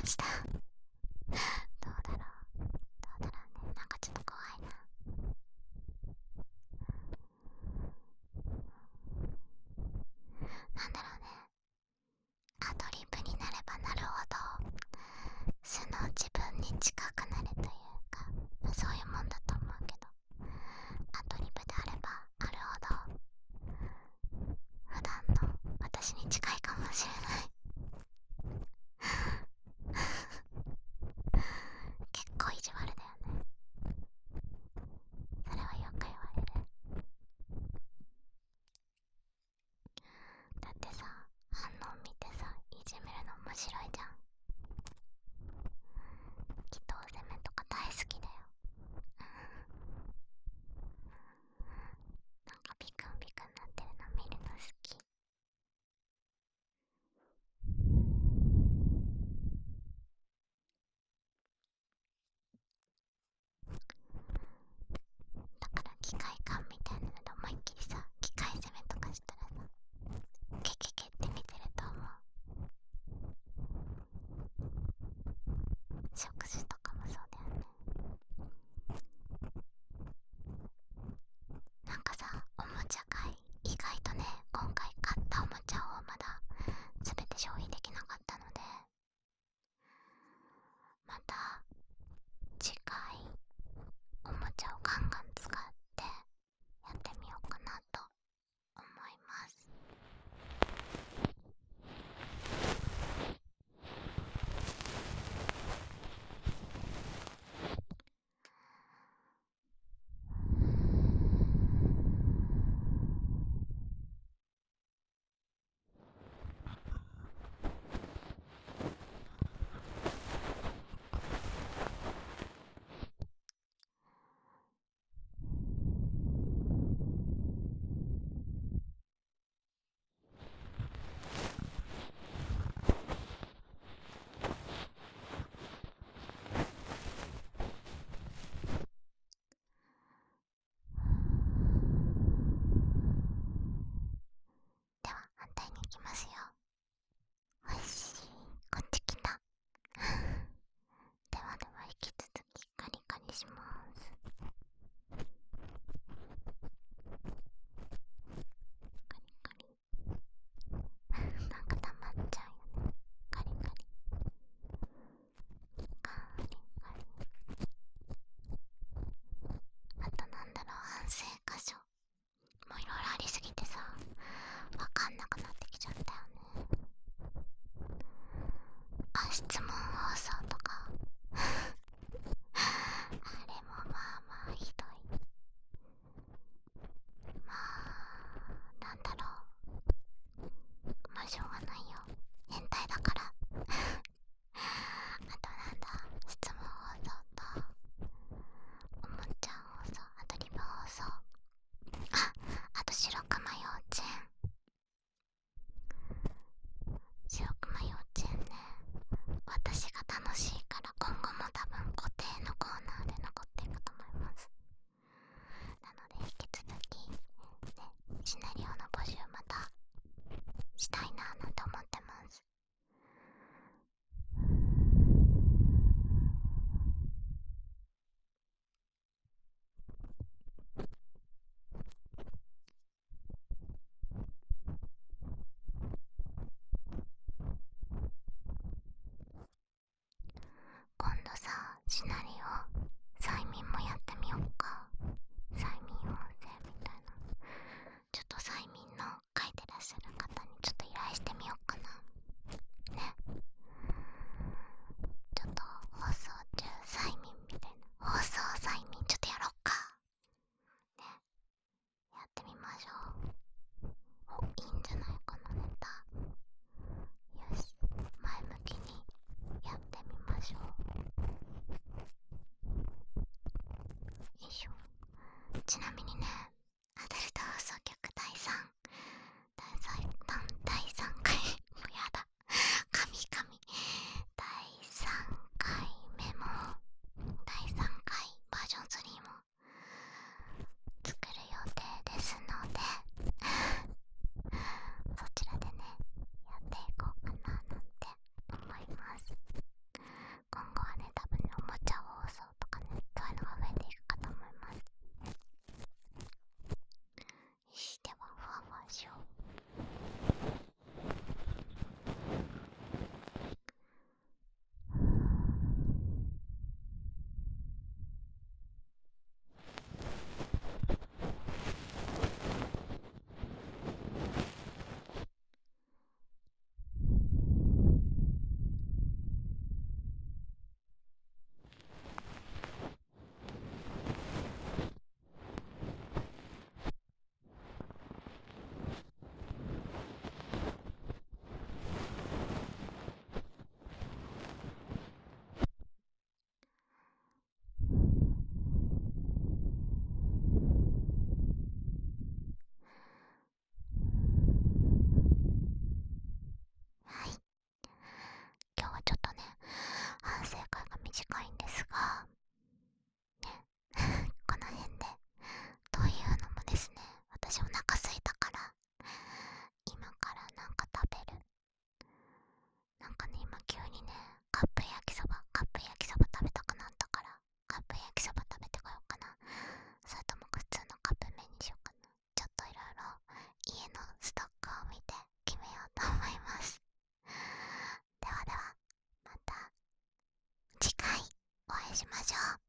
した。どうだろう、ね、なんかちょっと怖いな。なんだろうね、アドリブになればなるほど素の自分に近くなれというか、そういうもんだと思うけど、アドリブであればあるほど普段の私に近いかもしれない。結構意地悪だよね。それはよく言われる。だってさ、反応見てさ、いじめるの面白いじゃん。祈祷攻めとか大好きだよ。なんかビクンビクンなってるの見るの好き。だから機械感みたいなので思いっきりさ、機械攻めとかしたらさ、ケケケって見てると思う。食事とかもそうだよね。なんかさ、おもちゃ界意外とね、今回買ったおもちゃをまだ全て消費できなかったので、また次回おもちゃをガンガン使ってやってみようかなと思います。では反対に行きますよ。おいしい、こっち来た。では引き続きカリカリします。カリカリ。なんか溜まっちゃうよね。カリカリカリカリ。あとなんだろう、反省箇所もういろいろありすぎてさ、わかんなくなってきちゃったよね。あ、質問放送とかあれもまあまあひどい。まあなんだろう、まあしょうがないよ、変態だからあとなんだ、質問放送とおもちゃ放送、アドリブ放送、あと白熊幼稚園。白熊幼稚園ね、私が楽しいから今後も多分固定のコーナーで残っていくと思います。なので引き続きね、シナリオの募集またしたいななんて思ってます。今度さ、シナリオ催眠もやってみようか。催眠音声みたいな、ちょっと催眠の書いてらっしゃる方にちょっと依頼してみようかなね。ちょっと放送中催眠みたいな、放送催眠ちょっとやろっかね。やってみましょう。お、いいんじゃない、このネタ。よし、前向きにやってみましょう。よいしょ。ちなみにね、アダルト放送局第3回もうやだ、神々、第3回目も第3回バージョン3も作る予定ですのでそちらでね、やっていこうかななんて思います。 しましょう。